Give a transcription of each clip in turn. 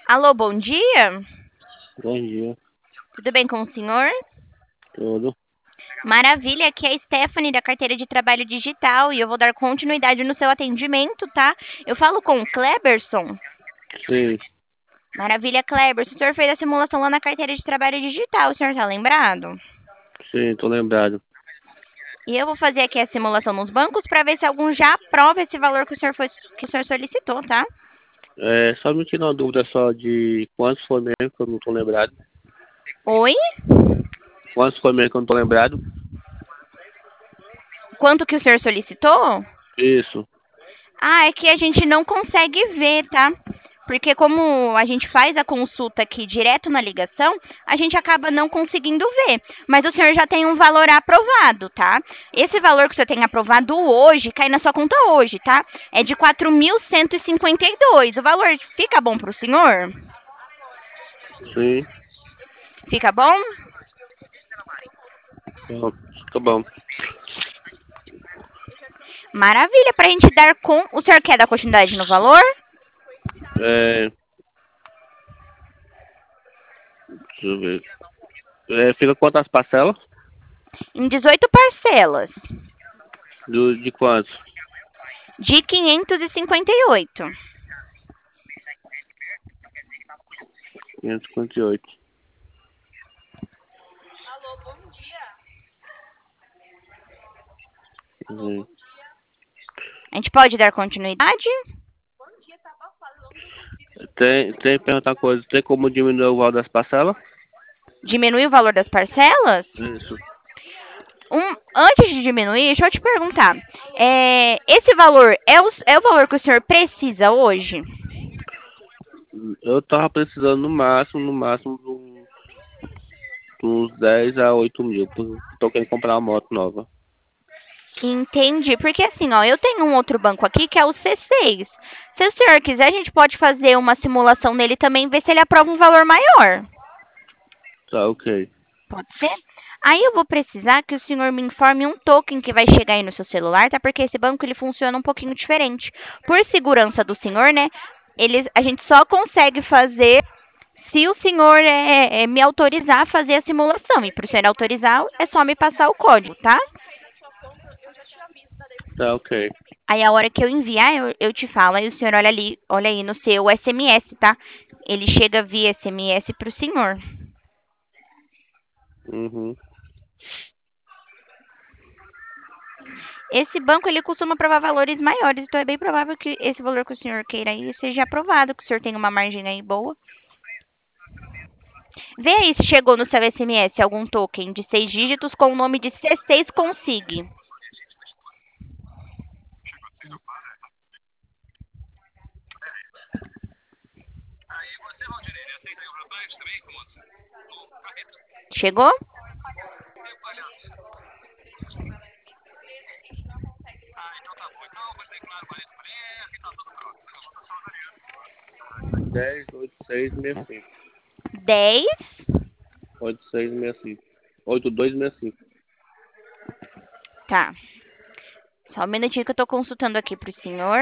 Alô, bom dia. Bom dia, Tudo bem com o senhor? tudo. Maravilha, aqui é a Stephanie da carteira de trabalho digital e eu vou dar continuidade no seu atendimento, tá? Eu falo com o Kleberson. Sim, Maravilha, Kleberson. O senhor fez a simulação lá na carteira de trabalho digital, o senhor tá lembrado? sim, tô lembrado. E eu vou fazer aqui a simulação nos bancos para ver se algum já aprova esse valor que o senhor solicitou, tá? Só me tira uma dúvida só de quantos foi mesmo que eu não tô lembrado. Oi? Quantos foi mesmo que eu não tô lembrado? Quanto que o senhor solicitou? Isso. Ah, é que a gente não consegue ver, tá? Porque como a gente faz a consulta aqui direto na ligação, a gente acaba não conseguindo ver. Mas o senhor já tem um valor aprovado, tá? Esse valor que o senhor tem aprovado hoje, cai na sua conta hoje, tá? É de 4.152. O valor fica bom pro senhor? Sim. Fica bom? Então, tá bom. Maravilha, pra gente dar com... O senhor quer dar continuidade no valor? É, deixa eu ver. Fica quantas parcelas? Em 18 parcelas. De quantos? De 558. 558. Sim. A gente pode dar continuidade? Tem que perguntar uma coisa. Tem como diminuir o valor das parcelas? Diminuir o valor das parcelas? Isso. Antes de diminuir, deixa eu te perguntar. Esse valor é o valor que o senhor precisa hoje? Eu tava precisando no máximo, de uns 10 a 8 mil. Tô querendo comprar uma moto nova. Entendi. Porque assim, ó, eu tenho um outro banco aqui que é o C6. Se o senhor quiser, a gente pode fazer uma simulação nele também, ver se ele aprova um valor maior. Tá, ok. Pode ser? Aí eu vou precisar que o senhor me informe um token que vai chegar aí no seu celular, tá? Porque esse banco ele funciona um pouquinho diferente. Por segurança do senhor, né? A gente só consegue fazer se o senhor me autorizar a fazer a simulação. E para o senhor autorizar, é só me passar o código, tá? Tá, ok. Aí a hora que eu enviar, eu te falo. Aí o senhor olha ali, olha aí no seu SMS, tá? Ele chega via SMS para o senhor. Uhum. Esse banco ele costuma aprovar valores maiores, então é bem provável que esse valor que o senhor queira aí seja aprovado, que o senhor tenha uma margem aí boa. Vê aí se chegou no seu SMS algum token de 6 dígitos com o nome de C6 Consig. Chegou? Dez, 8665. 10. 8665. 8265. Tá. Só um minutinho que eu tô consultando aqui pro senhor.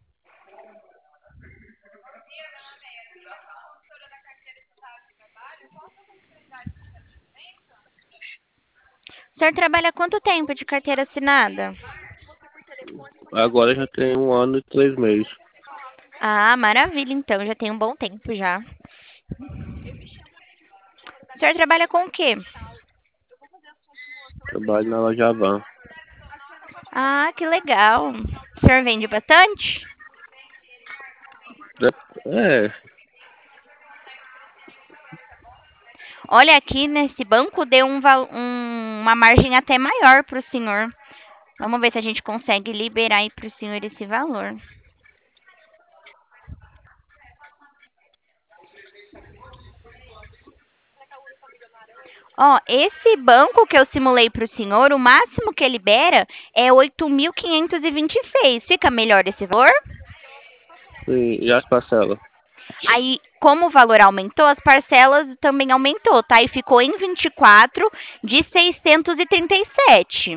O senhor trabalha há quanto tempo de carteira assinada? Agora já tem 1 ano e 3 meses. Ah, maravilha, então já tem um bom tempo já. O senhor trabalha com o quê? Trabalho na loja Van. Ah, que legal. O senhor vende bastante? É, Olha, aqui nesse banco deu uma margem até maior para o senhor. Vamos ver se a gente consegue liberar aí para o senhor esse valor. Ó, esse banco que eu simulei para o senhor, o máximo que libera é 8.526. Fica melhor esse valor? sim, e as parcelas? Aí, como o valor aumentou, as parcelas também aumentou, tá? E ficou em 24 de 637.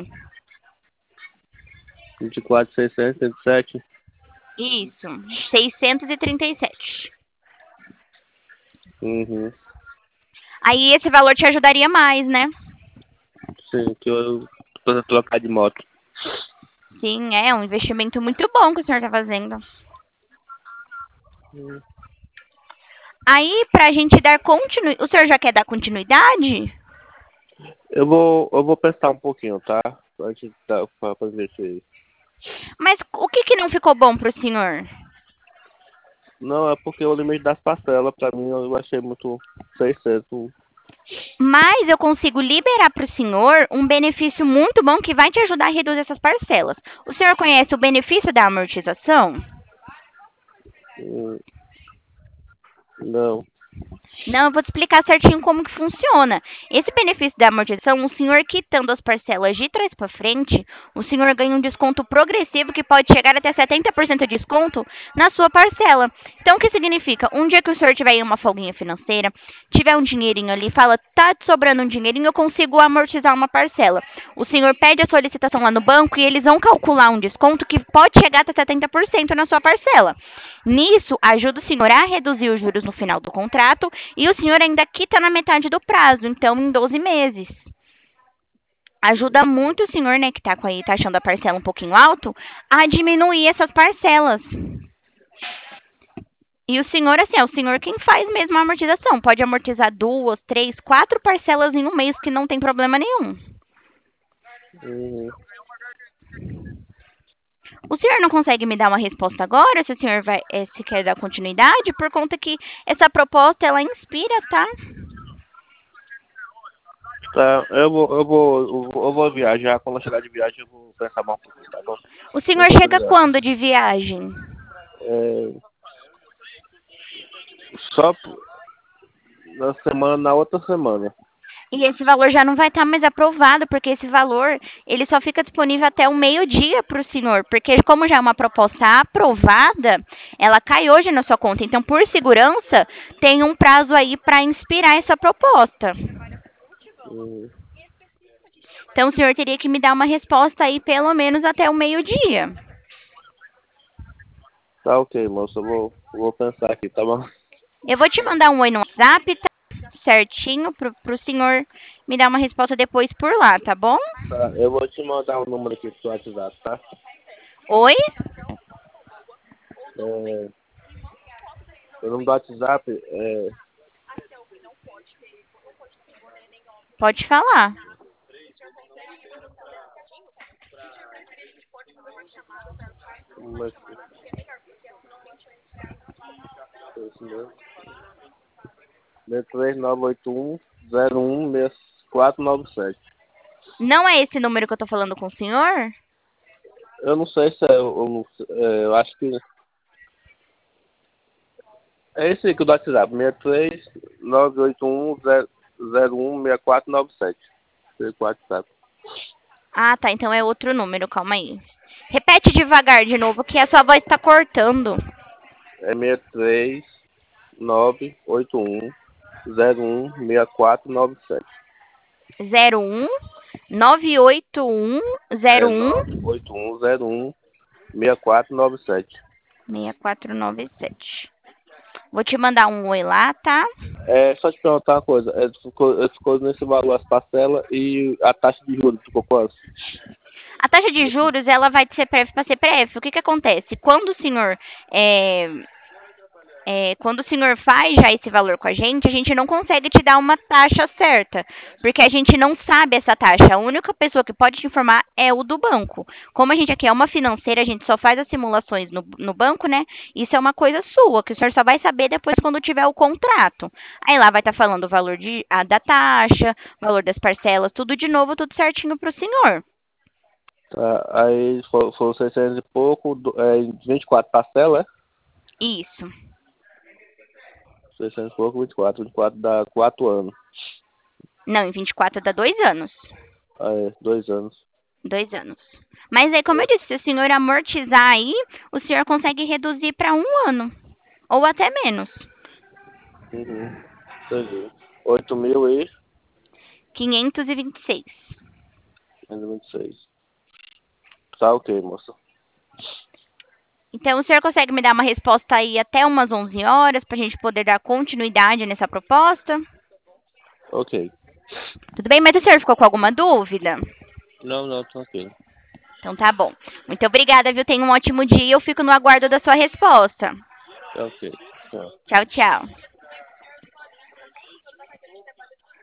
24.637. Isso, 637. Uhum. Aí esse valor te ajudaria mais, né? Sim, que eu tô trocar de moto. Sim, é um investimento muito bom que o senhor tá fazendo. Hum. Aí, pra gente dar continuidade. O senhor já quer dar continuidade? Eu vou pensar um pouquinho, tá? Antes pra fazer isso aí. Mas o que que não ficou bom pro senhor? Não, é porque o limite das parcelas, pra mim, eu achei muito 600. Mas eu consigo liberar para o senhor um benefício muito bom que vai te ajudar a reduzir essas parcelas. O senhor conhece o benefício da amortização? Hum, Não. Não, eu vou te explicar certinho como que funciona. Esse benefício da amortização, o senhor quitando as parcelas de trás para frente, o senhor ganha um desconto progressivo que pode chegar até 70% de desconto na sua parcela. Então, o que significa? Um dia que o senhor tiver aí uma folguinha financeira, tiver um dinheirinho ali, fala, tá te sobrando um dinheirinho, eu consigo amortizar uma parcela. O senhor pede a solicitação lá no banco e eles vão calcular um desconto que pode chegar até 70% na sua parcela. Nisso, ajuda o senhor a reduzir os juros no final do contrato e o senhor ainda quita na metade do prazo, então em 12 meses. Ajuda muito o senhor, né, que tá com aí, tá achando a parcela um pouquinho alto, a diminuir essas parcelas. E o senhor, assim, é o senhor quem faz mesmo a amortização. Pode amortizar 2, 3, 4 parcelas em um mês que não tem problema nenhum. Uhum. O senhor não consegue me dar uma resposta agora, se o senhor vai, se quer dar continuidade, por conta que essa proposta, ela inspira, tá? Tá, eu vou viajar. Quando eu chegar de viagem, eu vou pensar mais um pouquinho, tá bom? O senhor Muito chega obrigado. quando de viagem? É, só na semana, na outra semana. E esse valor já não vai estar mais aprovado, porque esse valor ele só fica disponível até o meio-dia para o senhor, porque como já é uma proposta aprovada, ela cai hoje na sua conta. Então, por segurança, tem um prazo aí para inspirar essa proposta. Uhum. Então, o senhor teria que me dar uma resposta aí pelo menos até o meio-dia. Tá ok, moço. Eu vou pensar aqui, tá bom? Eu vou te mandar um oi no WhatsApp, tá? Certinho, pro senhor me dar uma resposta depois por lá, tá bom? Tá, eu vou te mandar o número aqui do seu WhatsApp, tá? Oi? É, o número do WhatsApp é. Pode falar. Como é que- é esse mesmo? 3981 016497. Não é esse número que eu tô falando com o senhor? Eu não sei se é. Eu acho que. É esse aqui do WhatsApp: 63981 016497. Esse WhatsApp. Ah, tá. Então é outro número. Calma aí. Repete devagar de novo, que a sua voz tá cortando. É 63981 016497. 01 981 É 01 98101 6497. 6497. Vou te mandar um oi lá, tá? É, só te perguntar uma coisa. Ficou nesse valor as parcelas e a taxa de juros ficou quanto? A taxa de juros, ela vai de CPF para CPF. O que que acontece? É, quando o senhor faz já esse valor com a gente não consegue te dar uma taxa certa, porque a gente não sabe essa taxa. A única pessoa que pode te informar é o do banco. Como a gente aqui é uma financeira, a gente só faz as simulações no banco, né? Isso é uma coisa sua, que o senhor só vai saber depois quando tiver o contrato. Aí lá vai estar falando o valor da taxa, o valor das parcelas, tudo de novo, tudo certinho para o senhor. Tá, aí foram 600 e pouco, 24 parcelas, é? Isso. 600 e pouco, 24. 24 dá 4 anos. Não, em 24 dá 2 anos. Aí, 2 anos. 2 anos. Mas aí, como eu disse, se o senhor amortizar aí, o senhor consegue reduzir para 1 ano. Ou até menos. Uhum. Entendi. 8.000 e 526. 526. Tá ok, moça. Então, o senhor consegue me dar uma resposta aí até umas 11 horas para a gente poder dar continuidade nessa proposta? Ok. Tudo bem? Mas o senhor ficou com alguma dúvida? Não, tranquilo. Então tá bom. Muito obrigada, viu? Tenha um ótimo dia. Eu fico no aguardo da sua resposta. Ok. Tchau. Tchau, tchau.